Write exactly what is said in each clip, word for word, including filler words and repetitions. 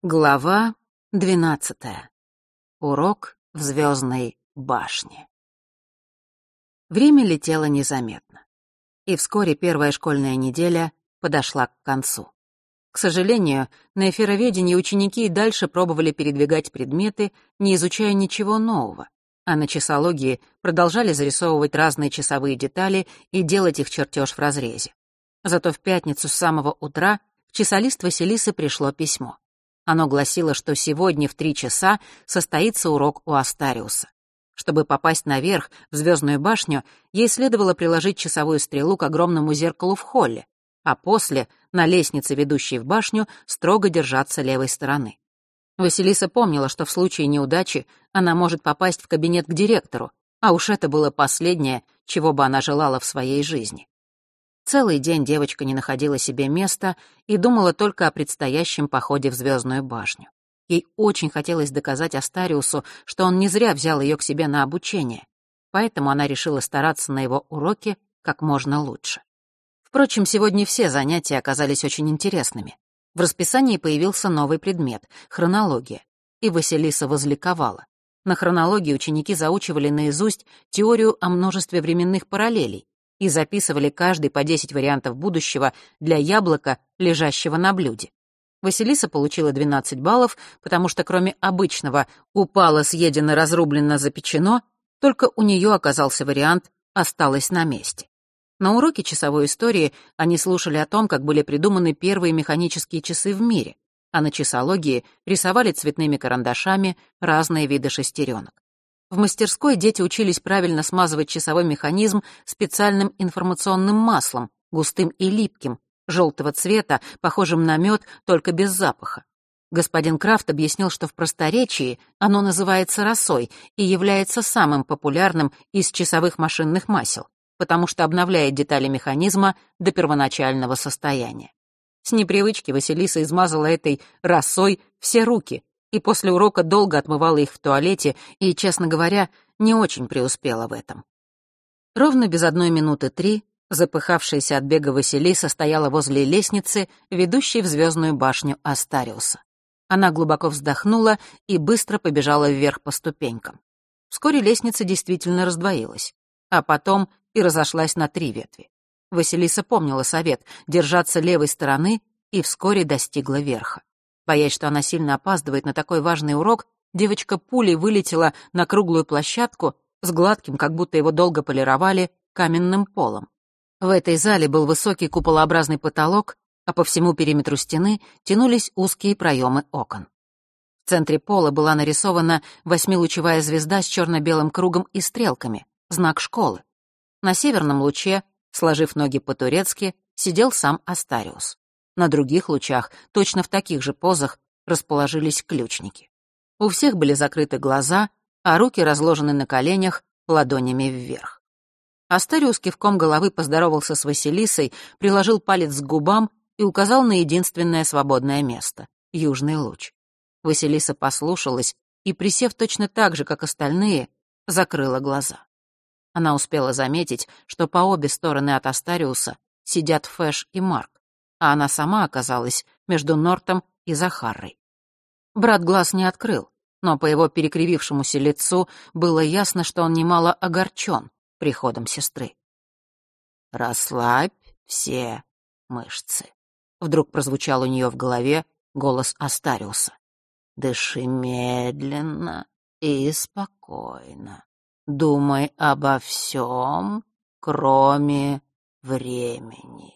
Глава двенадцатая. Урок в звездной башне. Время летело незаметно. И вскоре первая школьная неделя подошла к концу. К сожалению, на эфироведении ученики и дальше пробовали передвигать предметы, не изучая ничего нового, а на часологии продолжали зарисовывать разные часовые детали и делать их чертеж в разрезе. Зато в пятницу с самого утра в часолист Василисы пришло письмо. Оно гласило, что сегодня в три часа состоится урок у Астариуса. Чтобы попасть наверх, в звездную башню, ей следовало приложить часовую стрелу к огромному зеркалу в холле, а после, на лестнице, ведущей в башню, строго держаться левой стороны. Василиса помнила, что в случае неудачи она может попасть в кабинет к директору, а уж это было последнее, чего бы она желала в своей жизни. Целый день девочка не находила себе места и думала только о предстоящем походе в звездную башню. Ей очень хотелось доказать Астариусу, что он не зря взял ее к себе на обучение, поэтому она решила стараться на его уроке как можно лучше. Впрочем, сегодня все занятия оказались очень интересными. В расписании появился новый предмет — хронология, и Василиса возликовала. На хронологии ученики заучивали наизусть теорию о множестве временных параллелей и записывали каждый по десять вариантов будущего для яблока, лежащего на блюде. Василиса получила двенадцать баллов, потому что кроме обычного «упало, съедено, разрублено, запечено», только у нее оказался вариант «осталось на месте». На уроке часовой истории они слушали о том, как были придуманы первые механические часы в мире, а на часологии рисовали цветными карандашами разные виды шестеренок. В мастерской дети учились правильно смазывать часовой механизм специальным информационным маслом, густым и липким, желтого цвета, похожим на мед, только без запаха. Господин Крафт объяснил, что в просторечии оно называется росой и является самым популярным из часовых машинных масел, потому что обновляет детали механизма до первоначального состояния. С непривычки Василиса измазала этой росой все руки и после урока долго отмывала их в туалете и, честно говоря, не очень преуспела в этом. Ровно без одной минуты три запыхавшаяся от бега Василиса стояла возле лестницы, ведущей в звездную башню Астариуса. Она глубоко вздохнула и быстро побежала вверх по ступенькам. Вскоре лестница действительно раздвоилась, а потом и разошлась на три ветви. Василиса помнила совет — держаться левой стороны, и вскоре достигла верха. Боясь, что она сильно опаздывает на такой важный урок, девочка пулей вылетела на круглую площадку с гладким, как будто его долго полировали, каменным полом. В этой зале был высокий куполообразный потолок, а по всему периметру стены тянулись узкие проемы окон. В центре пола была нарисована восьмилучевая звезда с черно-белым кругом и стрелками, знак школы. На северном луче, сложив ноги по-турецки, сидел сам Астариус. На других лучах, точно в таких же позах, расположились ключники. У всех были закрыты глаза, а руки разложены на коленях, ладонями вверх. Астариус кивком головы поздоровался с Василисой, приложил палец к губам и указал на единственное свободное место — южный луч. Василиса послушалась и, присев точно так же, как остальные, закрыла глаза. Она успела заметить, что по обе стороны от Астариуса сидят Фэш и Марк, а она сама оказалась между Нортом и Захарой. Брат глаз не открыл, но по его перекривившемуся лицу было ясно, что он немало огорчен приходом сестры. «Расслабь все мышцы», — вдруг прозвучал у нее в голове голос Астариуса. «Дыши медленно и спокойно. Думай обо всем, кроме времени».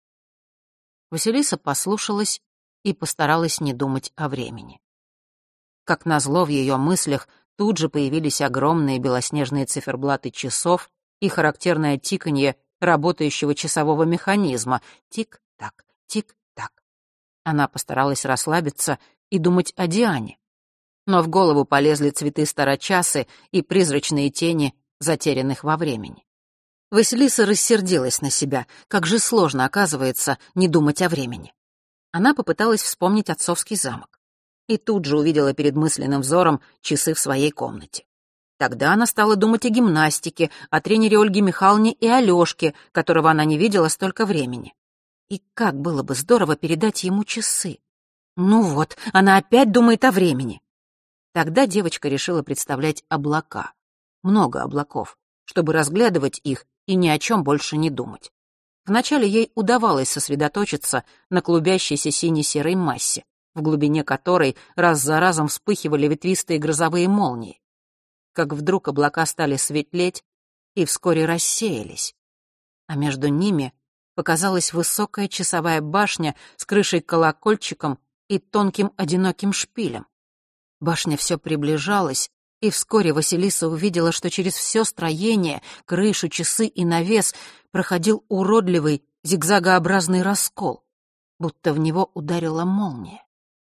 Василиса послушалась и постаралась не думать о времени. Как назло, в ее мыслях тут же появились огромные белоснежные циферблаты часов и характерное тиканье работающего часового механизма. Тик-так, тик-так. Она постаралась расслабиться и думать о Диане. Но в голову полезли цветы старочасы и призрачные тени, затерянных во времени. Василиса рассердилась на себя. Как же сложно, оказывается, не думать о времени. Она попыталась вспомнить отцовский замок. И тут же увидела перед мысленным взором часы в своей комнате. Тогда она стала думать о гимнастике, о тренере Ольге Михайловне и Алёшке, которого она не видела столько времени. И как было бы здорово передать ему часы. Ну вот, она опять думает о времени. Тогда девочка решила представлять облака. Много облаков, чтобы разглядывать их и ни о чем больше не думать. Вначале ей удавалось сосредоточиться на клубящейся сине-серой массе, в глубине которой раз за разом вспыхивали ветвистые грозовые молнии. Как вдруг облака стали светлеть и вскоре рассеялись, а между ними показалась высокая часовая башня с крышей-колокольчиком и тонким одиноким шпилем. Башня все приближалась, и вскоре Василиса увидела, что через все строение, крышу, часы и навес проходил уродливый зигзагообразный раскол, будто в него ударила молния.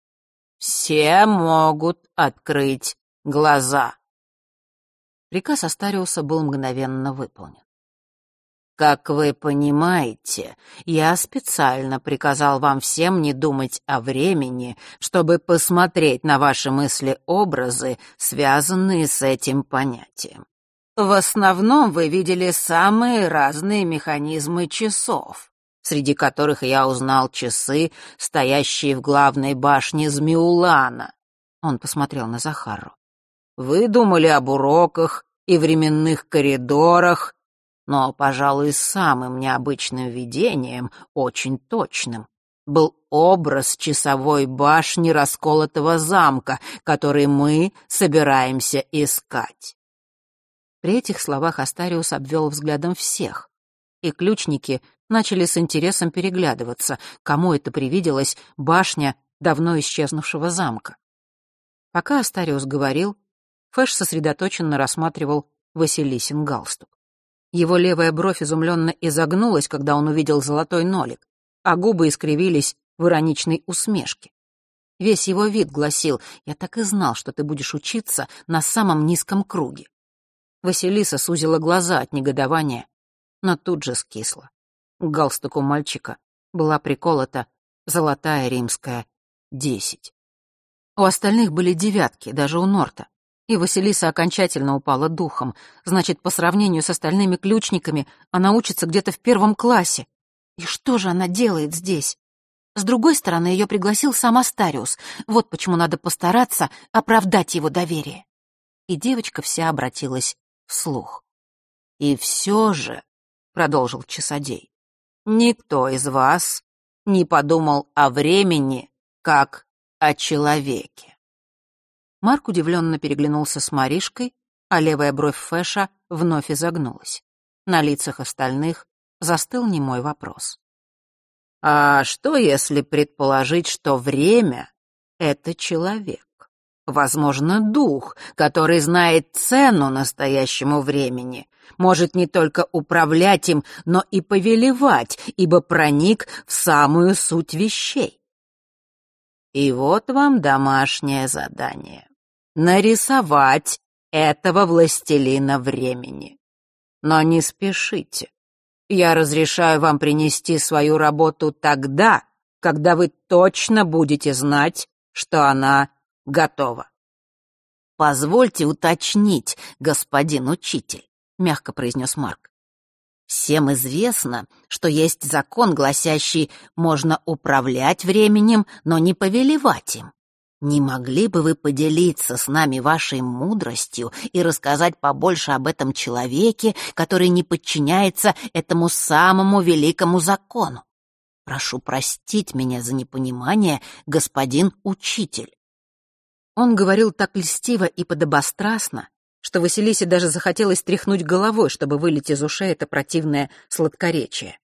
«Все могут открыть глаза». Приказ Астариуса был мгновенно выполнен. «Как вы понимаете, я специально приказал вам всем не думать о времени, чтобы посмотреть на ваши мысли-образы, связанные с этим понятием. В основном вы видели самые разные механизмы часов, среди которых я узнал часы, стоящие в главной башне Змеулана». Он посмотрел на Захару. «Вы думали об уроках и временных коридорах, но, пожалуй, самым необычным видением, очень точным, был образ часовой башни расколотого замка, который мы собираемся искать». При этих словах Астариус обвел взглядом всех, и ключники начали с интересом переглядываться, кому это привиделась башня давно исчезнувшего замка. Пока Астариус говорил, Фэш сосредоточенно рассматривал Василисин галстук. Его левая бровь изумленно изогнулась, когда он увидел золотой нолик, а губы искривились в ироничной усмешке. Весь его вид гласил: «Я так и знал, что ты будешь учиться на самом низком круге». Василиса сузила глаза от негодования, но тут же скисла. К галстуку мальчика была приколота золотая римская десять. У остальных были девятки, даже у Норта. И Василиса окончательно упала духом. Значит, по сравнению с остальными ключниками, она учится где-то в первом классе. И что же она делает здесь? С другой стороны, ее пригласил сам Астариус. Вот почему надо постараться оправдать его доверие. И девочка вся обратилась вслух. «И все же», — продолжил часодей, — «никто из вас не подумал о времени, как о человеке». Марк удивленно переглянулся с Маришкой, а левая бровь Фэша вновь изогнулась. На лицах остальных застыл немой вопрос. «А что, если предположить, что время — это человек? Возможно, дух, который знает цену настоящему времени, может не только управлять им, но и повелевать, ибо проник в самую суть вещей. И вот вам домашнее задание. Нарисовать этого властелина времени. Но не спешите. Я разрешаю вам принести свою работу тогда, когда вы точно будете знать, что она готова. «Позвольте уточнить, господин учитель», — мягко произнес Марк. «Всем известно, что есть закон, гласящий, можно управлять временем, но не повелевать им. Не могли бы вы поделиться с нами вашей мудростью и рассказать побольше об этом человеке, который не подчиняется этому самому великому закону? Прошу простить меня за непонимание, господин учитель». Он говорил так льстиво и подобострастно, что Василисе даже захотелось тряхнуть головой, чтобы вылить из ушей это противное сладкоречие.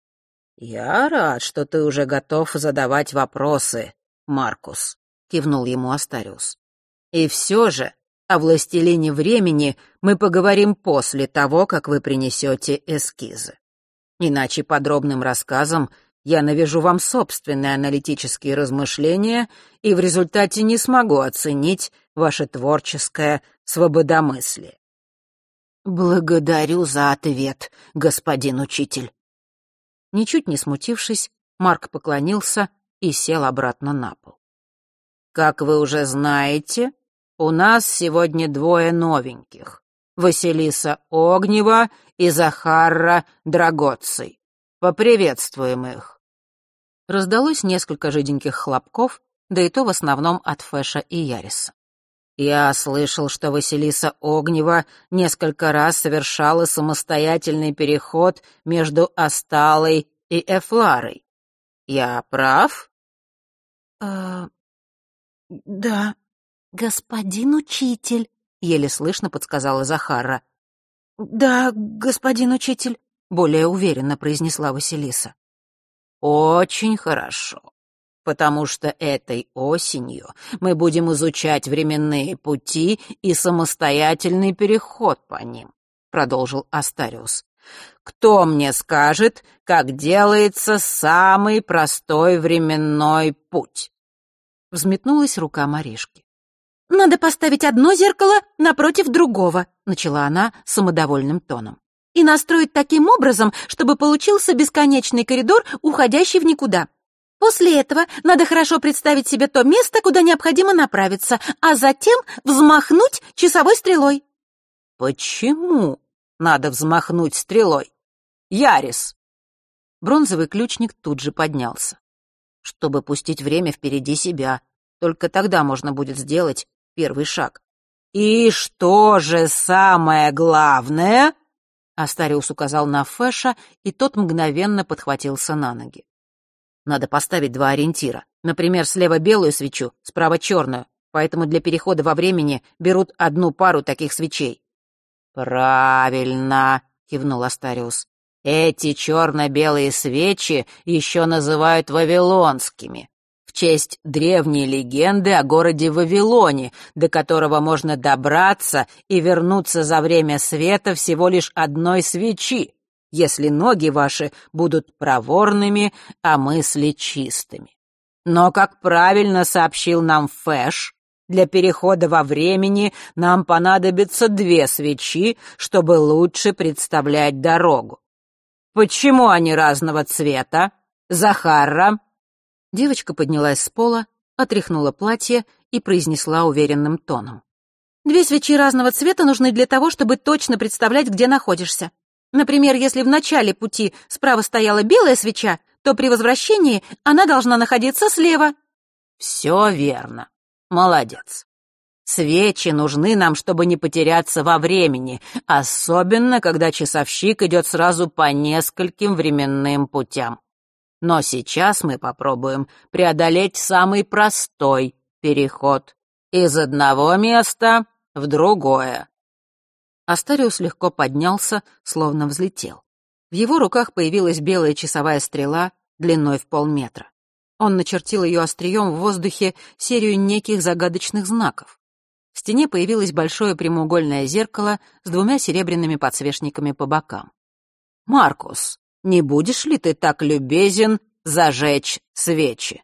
«Я рад, что ты уже готов задавать вопросы, Маркус», — кивнул ему Астариус. «И все же о властелине времени мы поговорим после того, как вы принесете эскизы. Иначе подробным рассказом я навяжу вам собственные аналитические размышления и в результате не смогу оценить ваше творческое свободомыслие». «Благодарю за ответ, господин учитель». Ничуть не смутившись, Марк поклонился и сел обратно на пол. «Как вы уже знаете, у нас сегодня двое новеньких — Василиса Огнева и Захарра Драгоций. Поприветствуем их». Раздалось несколько жиденьких хлопков, да и то в основном от Фэша и Яриса. «Я слышал, что Василиса Огнева несколько раз совершала самостоятельный переход между Асталой и Эфларой. Я прав?» «Э, да, господин учитель», — еле слышно подсказала Захара. «Да, господин учитель», — более уверенно произнесла Василиса. «Очень хорошо, потому что этой осенью мы будем изучать временные пути и самостоятельный переход по ним», — продолжил Астариус. «Кто мне скажет, как делается самый простой временной путь?» Взметнулась рука Маришки. «Надо поставить одно зеркало напротив другого», — начала она самодовольным тоном, «и настроить таким образом, чтобы получился бесконечный коридор, уходящий в никуда. После этого надо хорошо представить себе то место, куда необходимо направиться, а затем взмахнуть часовой стрелой». «Почему надо взмахнуть стрелой? Ярис!» Бронзовый ключник тут же поднялся. «Чтобы пустить время впереди себя. Только тогда можно будет сделать первый шаг». «И что же самое главное?» Астариус указал на Фэша, и тот мгновенно подхватился на ноги. «Надо поставить два ориентира. Например, слева белую свечу, справа черную. Поэтому для перехода во времени берут одну пару таких свечей». «Правильно», — кивнул Астариус. «Эти черно-белые свечи еще называют вавилонскими, в честь древней легенды о городе Вавилоне, до которого можно добраться и вернуться за время света всего лишь одной свечи, если ноги ваши будут проворными, а мысли чистыми. Но, как правильно сообщил нам Фэш, для перехода во времени нам понадобится две свечи, чтобы лучше представлять дорогу. Почему они разного цвета? Захара?» Девочка поднялась с пола, отряхнула платье и произнесла уверенным тоном. «Две свечи разного цвета нужны для того, чтобы точно представлять, где находишься. Например, если в начале пути справа стояла белая свеча, то при возвращении она должна находиться слева». «Все верно. Молодец. Свечи нужны нам, чтобы не потеряться во времени, особенно когда часовщик идет сразу по нескольким временным путям. Но сейчас мы попробуем преодолеть самый простой переход из одного места в другое». Астариус легко поднялся, словно взлетел. В его руках появилась белая часовая стрела длиной в полметра. Он начертил ее острием в воздухе серию неких загадочных знаков. В стене появилось большое прямоугольное зеркало с двумя серебряными подсвечниками по бокам. «Маркус, не будешь ли ты так любезен зажечь свечи?»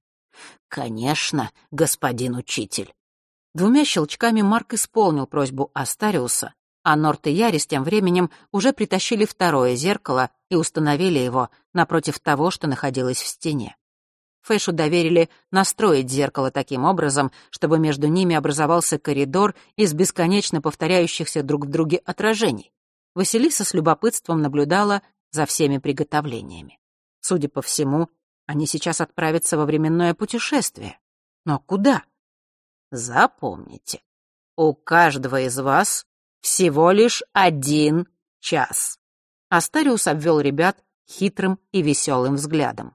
«Конечно, господин учитель». Двумя щелчками Марк исполнил просьбу Астариуса, а Норт и Ярис тем временем уже притащили второе зеркало и установили его напротив того, что находилось в стене. Фэшу доверили настроить зеркало таким образом, чтобы между ними образовался коридор из бесконечно повторяющихся друг в друге отражений. Василиса с любопытством наблюдала за всеми приготовлениями. Судя по всему, они сейчас отправятся во временное путешествие. Но куда? Запомните, у каждого из вас всего лишь один час. Астариус обвел ребят хитрым и веселым взглядом.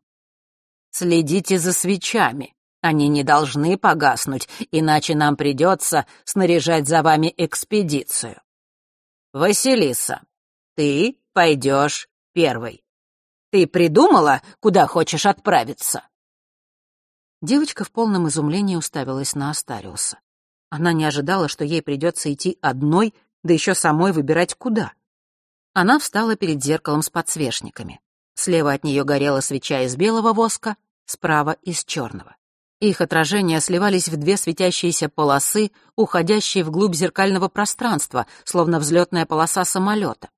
Следите за свечами. Они не должны погаснуть, иначе нам придется снаряжать за вами экспедицию. Василиса, ты пойдешь первой. Ты придумала, куда хочешь отправиться?» Девочка в полном изумлении уставилась на Астариуса. Она не ожидала, что ей придется идти одной, да еще самой выбирать куда. Она встала перед зеркалом с подсвечниками. Слева от нее горела свеча из белого воска, справа — из черного. Их отражения сливались в две светящиеся полосы, уходящие вглубь зеркального пространства, словно взлетная полоса самолета.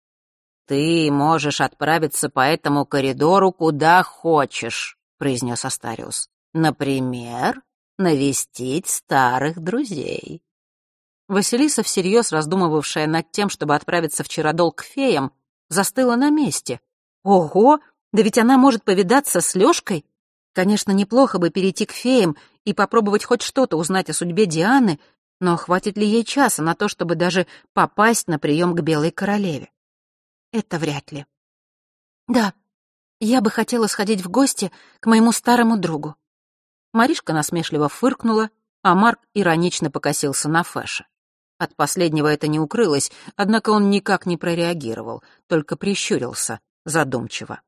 «Ты можешь отправиться по этому коридору куда хочешь», — произнес Астариус. «Например, навестить старых друзей». Василиса, всерьез раздумывавшая над тем, чтобы отправиться в Чародол к феям, застыла на месте. Ого, да ведь она может повидаться с Лёшкой. Конечно, неплохо бы перейти к феям и попробовать хоть что-то узнать о судьбе Дианы, но хватит ли ей часа на то, чтобы даже попасть на прием к Белой Королеве? Это вряд ли. Да, я бы хотела сходить в гости к моему старому другу. Маришка насмешливо фыркнула, а Марк иронично покосился на Фэша. От последнего это не укрылось, однако он никак не прореагировал, только прищурился задумчиво.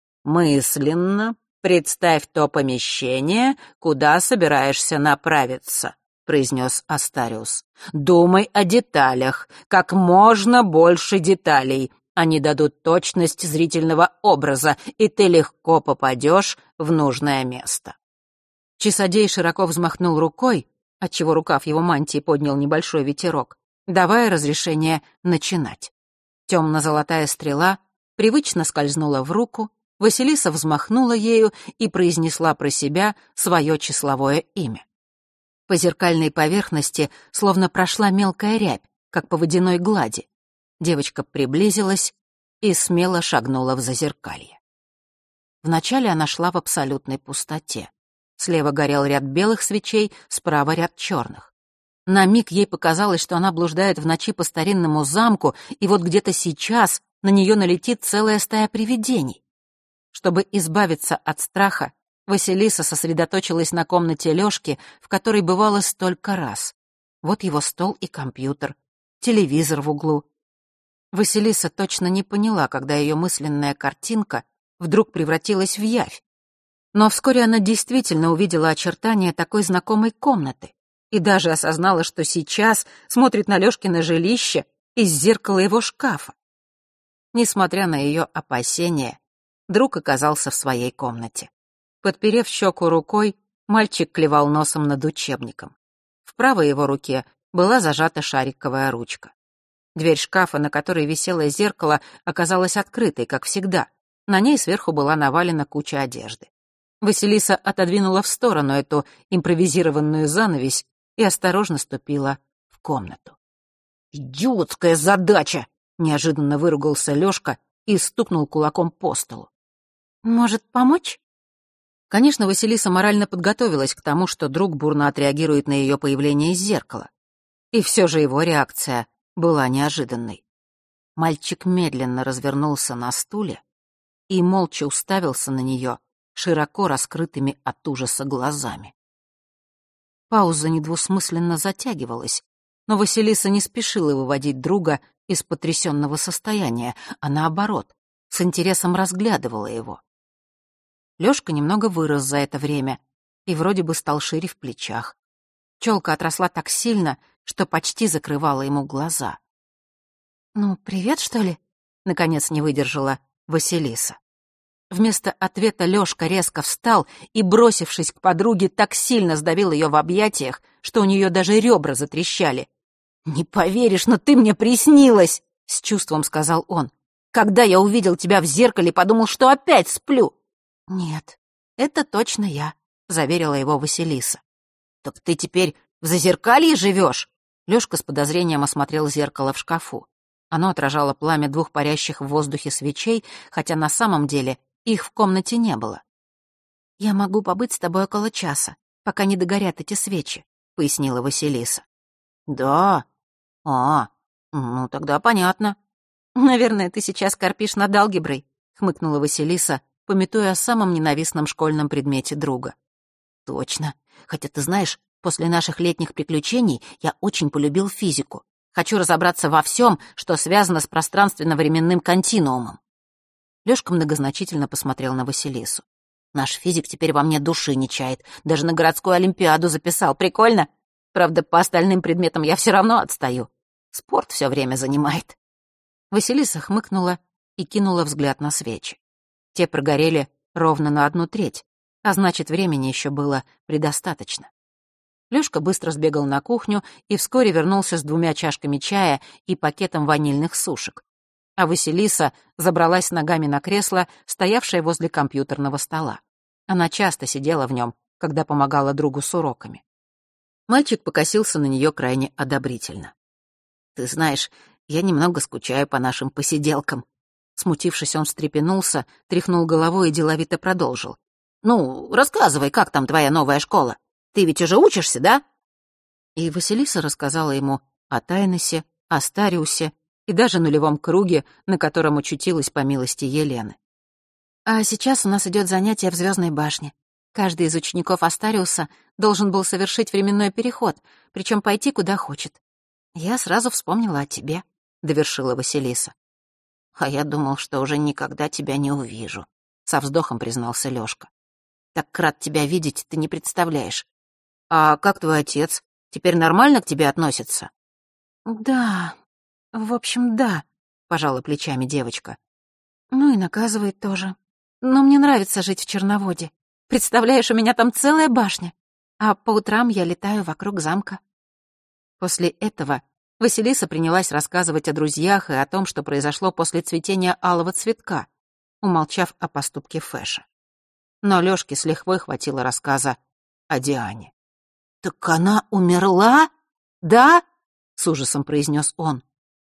«Мысленно представь то помещение, куда собираешься направиться», — произнес Астариус. «Думай о деталях, как можно больше деталей. Они дадут точность зрительного образа, и ты легко попадешь в нужное место». Часодей широко взмахнул рукой, отчего рукав его мантии поднял небольшой ветерок, давая разрешение начинать. Темно-золотая стрела привычно скользнула в руку, Василиса взмахнула ею и произнесла про себя свое числовое имя. По зеркальной поверхности словно прошла мелкая рябь, как по водяной глади. Девочка приблизилась и смело шагнула в зазеркалье. Вначале она шла в абсолютной пустоте. Слева горел ряд белых свечей, справа ряд черных. На миг ей показалось, что она блуждает в ночи по старинному замку, и вот где-то сейчас на нее налетит целая стая привидений. Чтобы избавиться от страха, Василиса сосредоточилась на комнате Лёшки, в которой бывала столько раз. Вот его стол и компьютер, телевизор в углу. Василиса точно не поняла, когда ее мысленная картинка вдруг превратилась в явь. Но вскоре она действительно увидела очертания такой знакомой комнаты и даже осознала, что сейчас смотрит на Лёшкино жилище из зеркала его шкафа. Несмотря на ее опасения, друг оказался в своей комнате. Подперев щеку рукой, мальчик клевал носом над учебником. В правой его руке была зажата шариковая ручка. Дверь шкафа, на которой висело зеркало, оказалась открытой, как всегда. На ней сверху была навалена куча одежды. Василиса отодвинула в сторону эту импровизированную занавесь и осторожно ступила в комнату. «Идиотская задача!» — неожиданно выругался Лёшка и стукнул кулаком по столу. «Может, помочь?» Конечно, Василиса морально подготовилась к тому, что друг бурно отреагирует на ее появление из зеркала. И все же его реакция была неожиданной. Мальчик медленно развернулся на стуле и молча уставился на нее широко раскрытыми от ужаса глазами. Пауза недвусмысленно затягивалась, но Василиса не спешила выводить друга из потрясенного состояния, а наоборот, с интересом разглядывала его. Лёшка немного вырос за это время и вроде бы стал шире в плечах. Чёлка отросла так сильно, что почти закрывала ему глаза. «Ну, привет, что ли?» — наконец не выдержала Василиса. Вместо ответа Лёшка резко встал и, бросившись к подруге, так сильно сдавил её в объятиях, что у неё даже ребра затрещали. «Не поверишь, но ты мне приснилась!» — с чувством сказал он. «Когда я увидел тебя в зеркале, подумал, что опять сплю». «Нет, это точно я», — заверила его Василиса. «Так ты теперь в зазеркалье живёшь?» Лёшка с подозрением осмотрел зеркало в шкафу. Оно отражало пламя двух парящих в воздухе свечей, хотя на самом деле их в комнате не было. «Я могу побыть с тобой около часа, пока не догорят эти свечи», — пояснила Василиса. «Да? А, ну тогда понятно». «Наверное, ты сейчас корпишь над алгеброй», — хмыкнула Василиса, памятуя о самом ненавистном школьном предмете друга. «Точно. Хотя, ты знаешь, после наших летних приключений я очень полюбил физику. Хочу разобраться во всем, что связано с пространственно-временным континуумом». Лёшка многозначительно посмотрел на Василису. «Наш физик теперь во мне души не чает. Даже на городскую олимпиаду записал. Прикольно? Правда, по остальным предметам я все равно отстаю. Спорт все время занимает». Василиса хмыкнула и кинула взгляд на свечи. Те прогорели ровно на одну треть, а значит, времени еще было предостаточно. Лёшка быстро сбегал на кухню и вскоре вернулся с двумя чашками чая и пакетом ванильных сушек. А Василиса забралась ногами на кресло, стоявшее возле компьютерного стола. Она часто сидела в нем, когда помогала другу с уроками. Мальчик покосился на нее крайне одобрительно. «Ты знаешь, я немного скучаю по нашим посиделкам». Смутившись, он встрепенулся, тряхнул головой и деловито продолжил. «Ну, рассказывай, как там твоя новая школа? Ты ведь уже учишься, да?» И Василиса рассказала ему о Тайносе, о Стариусе и даже нулевом круге, на котором очутилась по милости Елены. «А сейчас у нас идет занятие в Звездной башне. Каждый из учеников Астариуса должен был совершить временной переход, причем пойти куда хочет. Я сразу вспомнила о тебе», — довершила Василиса. «А я думал, что уже никогда тебя не увижу», — со вздохом признался Лёшка. «Так рад тебя видеть, ты не представляешь. А как твой отец? Теперь нормально к тебе относится?» «Да, в общем, да», — пожала плечами девочка. «Ну и наказывает тоже. Но мне нравится жить в Черноводе. Представляешь, у меня там целая башня, а по утрам я летаю вокруг замка». После этого Василиса принялась рассказывать о друзьях и о том, что произошло после цветения алого цветка, умолчав о поступке Фэша. Но Лёшке с лихвой хватило рассказа о Диане. «Так она умерла? Да?» — с ужасом произнес он.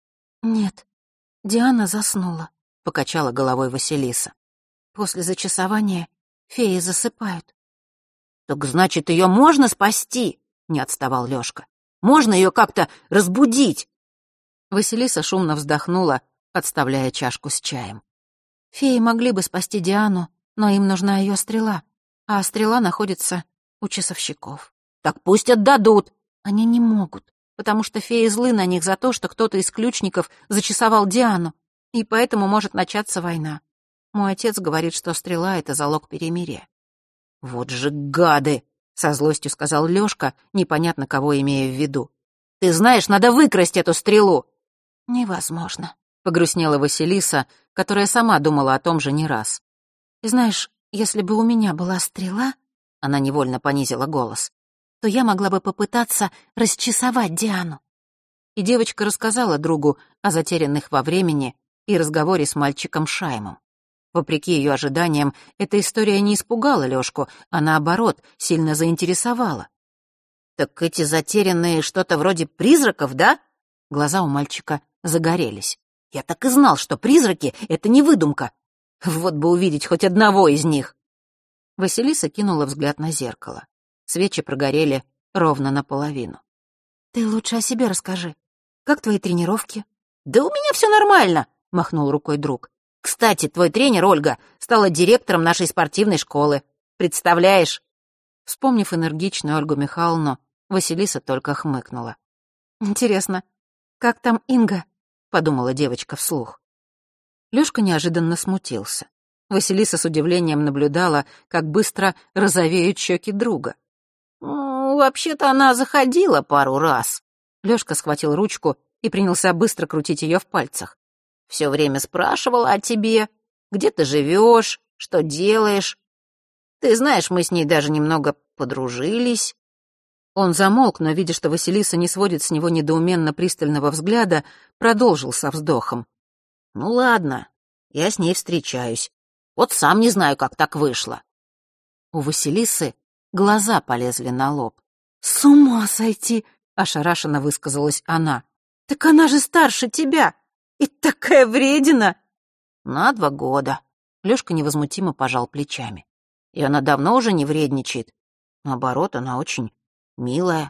«Нет, Диана заснула», — покачала головой Василиса. «После зачасования феи засыпают». «Так значит, ее можно спасти?» — не отставал Лёшка. «Можно ее как-то разбудить?» Василиса шумно вздохнула, подставляя чашку с чаем. «Феи могли бы спасти Диану, но им нужна ее стрела, а стрела находится у часовщиков». «Так пусть отдадут». «Они не могут, потому что феи злы на них за то, что кто-то из ключников зачасовал Диану, и поэтому может начаться война. Мой отец говорит, что стрела — это залог перемирия». «Вот же гады!» — со злостью сказал Лёшка, непонятно кого имея в виду. «Ты знаешь, надо выкрасть эту стрелу!» «Невозможно», — погрустнела Василиса, которая сама думала о том же не раз. «Знаешь, если бы у меня была стрела...» — она невольно понизила голос — то я могла бы попытаться расчесовать Диану. И девочка рассказала другу о затерянных во времени и разговоре с мальчиком Шаймом. Вопреки ее ожиданиям, эта история не испугала Лёшку, а наоборот, сильно заинтересовала. «Так эти затерянные что-то вроде призраков, да?» Глаза у мальчика загорелись. «Я так и знал, что призраки — это не выдумка. Вот бы увидеть хоть одного из них!» Василиса кинула взгляд на зеркало. Свечи прогорели ровно наполовину. «Ты лучше о себе расскажи. Как твои тренировки?» «Да у меня все нормально», — махнул рукой друг. «Кстати, твой тренер, Ольга, стала директором нашей спортивной школы. Представляешь?» Вспомнив энергичную Ольгу Михайловну, Василиса только хмыкнула. «Интересно, как там Инга?» — подумала девочка вслух. Лёшка неожиданно смутился. Василиса с удивлением наблюдала, как быстро розовеют щеки друга. «Ну, вообще-то она заходила пару раз». Лёшка схватил ручку и принялся быстро крутить её в пальцах. «Всё время спрашивала о тебе, где ты живёшь, что делаешь. Ты знаешь, мы с ней даже немного подружились». Он замолк, но, видя, что Василиса не сводит с него недоуменно пристального взгляда, продолжил со вздохом. «Ну ладно, я с ней встречаюсь. Вот сам не знаю, как так вышло». У Василисы глаза полезли на лоб. «С ума сойти!» — ошарашенно высказалась она. «Так она же старше тебя! И такая вредина!» «На два года». Лёшка невозмутимо пожал плечами. «И она давно уже не вредничает. Наоборот, она очень милая».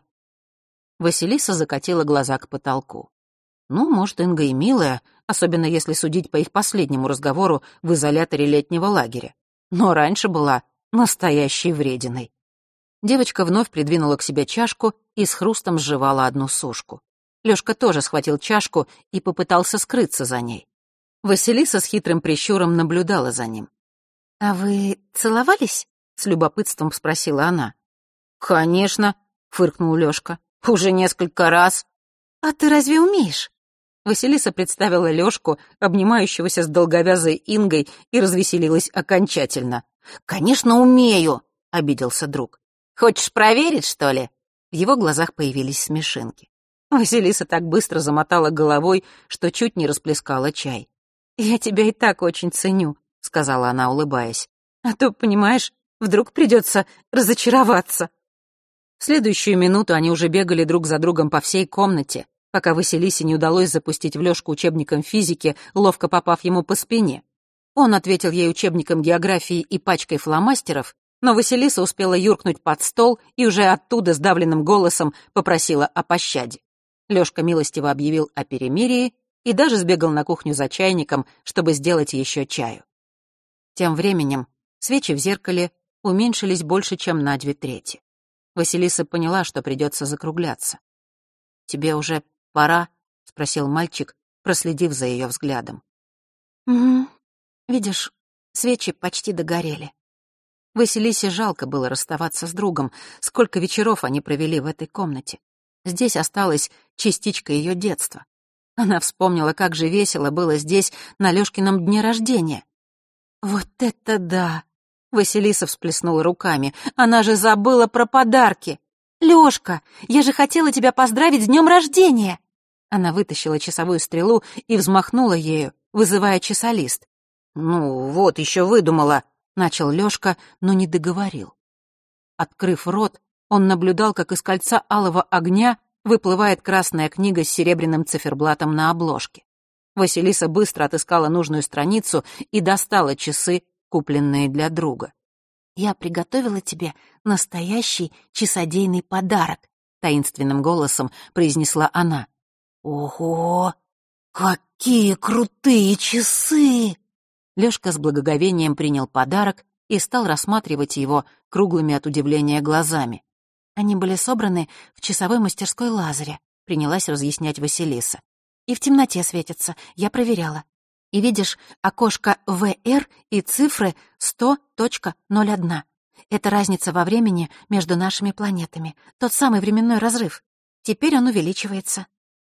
Василиса закатила глаза к потолку. Ну, может, Инга и милая, особенно если судить по их последнему разговору в изоляторе летнего лагеря. Но раньше была настоящей врединой. Девочка вновь придвинула к себе чашку и с хрустом сживала одну сушку. Лёшка тоже схватил чашку и попытался скрыться за ней. Василиса с хитрым прищуром наблюдала за ним. «А вы целовались?» — с любопытством спросила она. «Конечно», — фыркнул Лёшка. «Уже несколько раз». «А ты разве умеешь?» Василиса представила Лёшку, обнимающегося с долговязой Ингой, и развеселилась окончательно. «Конечно, умею», — обиделся друг. «Хочешь проверить, что ли?» В его глазах появились смешинки. Василиса так быстро замотала головой, что чуть не расплескала чай. «Я тебя и так очень ценю», — сказала она, улыбаясь. «А то, понимаешь, вдруг придется разочароваться». В следующую минуту они уже бегали друг за другом по всей комнате, пока Василисе не удалось запустить в Лёшку учебником физики, ловко попав ему по спине. Он ответил ей учебником географии и пачкой фломастеров, но Василиса успела юркнуть под стол и уже оттуда сдавленным голосом попросила о пощаде. Лёшка милостиво объявил о перемирии и даже сбегал на кухню за чайником, чтобы сделать еще чаю. Тем временем свечи в зеркале уменьшились больше, чем на две трети. Василиса поняла, что придется закругляться. «Тебе уже пора?» — спросил мальчик, проследив за ее взглядом. «Угу. Видишь, свечи почти догорели». Василисе жалко было расставаться с другом. Сколько вечеров они провели в этой комнате. Здесь осталась частичка ее детства. Она вспомнила, как же весело было здесь на Лёшкином дне рождения. «Вот это да!» — Василиса всплеснула руками. «Она же забыла про подарки!» «Лёшка, я же хотела тебя поздравить с днем рождения!» Она вытащила часовую стрелу и взмахнула ею, вызывая часолист. «Ну, вот еще выдумала!» — начал Лёшка, но не договорил. Открыв рот, он наблюдал, как из кольца алого огня выплывает красная книга с серебряным циферблатом на обложке. Василиса быстро отыскала нужную страницу и достала часы, купленные для друга. «Я приготовила тебе настоящий часодейный подарок», — таинственным голосом произнесла она. «Ого! Какие крутые часы!» Лёшка с благоговением принял подарок и стал рассматривать его круглыми от удивления глазами. «Они были собраны в часовой мастерской Лазаря», — принялась разъяснять Василиса. «И в темноте светятся, я проверяла. И видишь, окошко вэ эр и цифры сто ноль один. Это разница во времени между нашими планетами, тот самый временной разрыв. Теперь он увеличивается».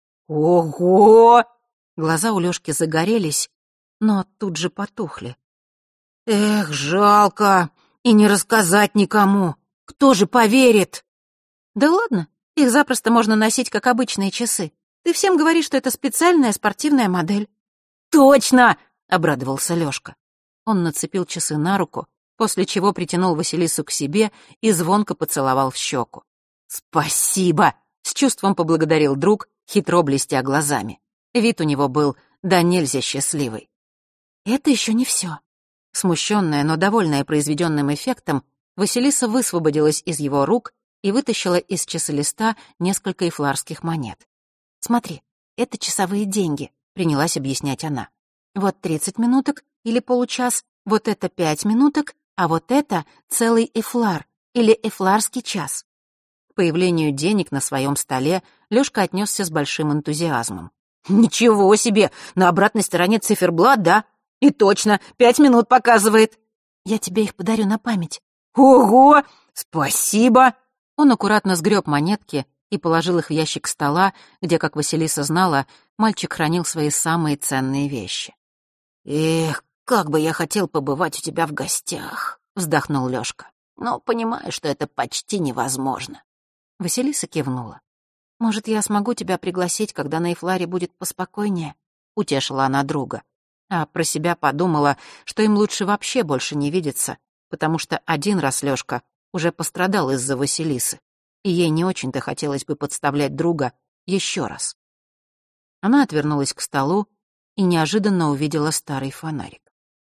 «Ого!» Глаза у Лёшки загорелись, но тут же потухли. «Эх, жалко! И не рассказать никому! Кто же поверит?» «Да ладно, их запросто можно носить, как обычные часы. Ты всем говоришь, что это специальная спортивная модель». «Точно!» — обрадовался Лёшка. Он нацепил часы на руку, после чего притянул Василису к себе и звонко поцеловал в щеку. «Спасибо!» — с чувством поблагодарил друг, хитро блестя глазами. Вид у него был да нельзя счастливый. «Это еще не все». Смущенная, но довольная произведенным эффектом, Василиса высвободилась из его рук и вытащила из часолиста несколько эфларских монет. «Смотри, это часовые деньги», — принялась объяснять она. «Вот тридцать минуток или получас, вот это пять минуток, а вот это целый эфлар или эфларский час». К появлению денег на своем столе Лёшка отнесся с большим энтузиазмом. «Ничего себе! На обратной стороне циферблат, да? И точно, пять минут показывает!» «Я тебе их подарю на память». «Ого! Спасибо!» Он аккуратно сгреб монетки и положил их в ящик стола, где, как Василиса знала, мальчик хранил свои самые ценные вещи. «Эх, как бы я хотел побывать у тебя в гостях!» — вздохнул Лёшка. «Но понимаю, что это почти невозможно». Василиса кивнула. «Может, я смогу тебя пригласить, когда на Эфларе будет поспокойнее?» — утешила она друга. А про себя подумала, что им лучше вообще больше не видеться, потому что один раз Лёшка уже пострадал из-за Василисы, и ей не очень-то хотелось бы подставлять друга еще раз. Она отвернулась к столу и неожиданно увидела старый фонарик.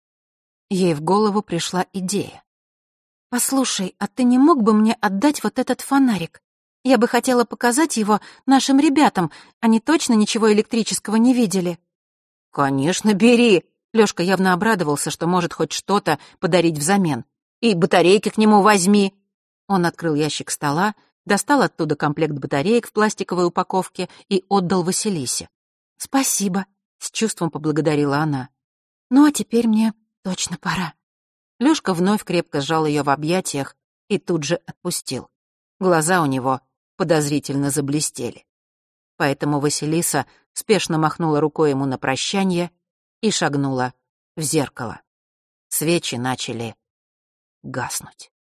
Ей в голову пришла идея. «Послушай, а ты не мог бы мне отдать вот этот фонарик? Я бы хотела показать его нашим ребятам, они точно ничего электрического не видели». «Конечно, бери!» Лёшка явно обрадовался, что может хоть что-то подарить взамен. «И батарейки к нему возьми!» Он открыл ящик стола, достал оттуда комплект батареек в пластиковой упаковке и отдал Василисе. «Спасибо», — с чувством поблагодарила она. «Ну а теперь мне точно пора». Лёшка вновь крепко сжал её в объятиях и тут же отпустил. Глаза у него подозрительно заблестели. Поэтому Василиса спешно махнула рукой ему на прощание и шагнула в зеркало. Свечи начали гаснуть.